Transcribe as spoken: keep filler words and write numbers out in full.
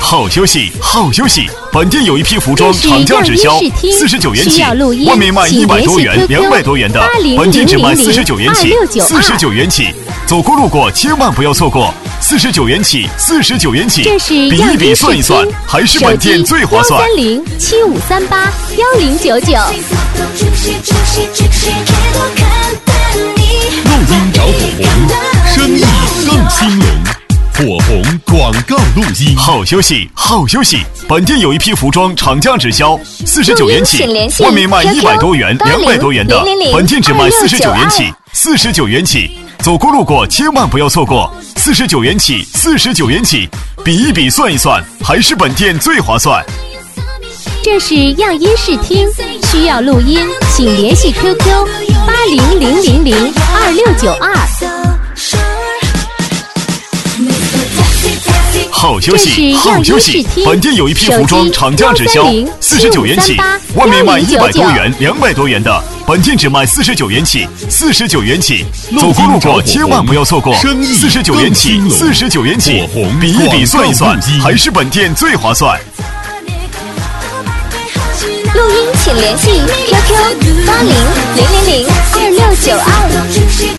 好消息，好消息！本店有一批服装厂家直销，四十九元起，外面卖一百多元、两百多元的，本店只卖四十九元起，四十九元起。走过路过千万不要错过，四十九元起，四十九元起。比一比算一算，还是本店最划算。 三零七五三八幺零九九。 录音找火红，生意更兴隆。火红广告录音。 好消息，好消息！本店有一批服装厂家直销，四十九元起，外面卖一百多元、两百多元的，本店只卖四十九元起，四十九元起。走过路过千万不要错过，四十九元起，四十九元起。比一比算一算，还是本店最划算。 这是样音视听，需要录音，请联系 Q Q 八零零零零二六九二。 好消息，好消息！本店有一批服装厂家直销，四十九元起，外面卖一百多元、两百多元的，本店只卖四十九元起，四十九元起。走过路过千万不要错过，四十九元起，四十九元起。比一比算一算，还是本店最划算。 录音请联系 Q Q 八零零零零二六九二。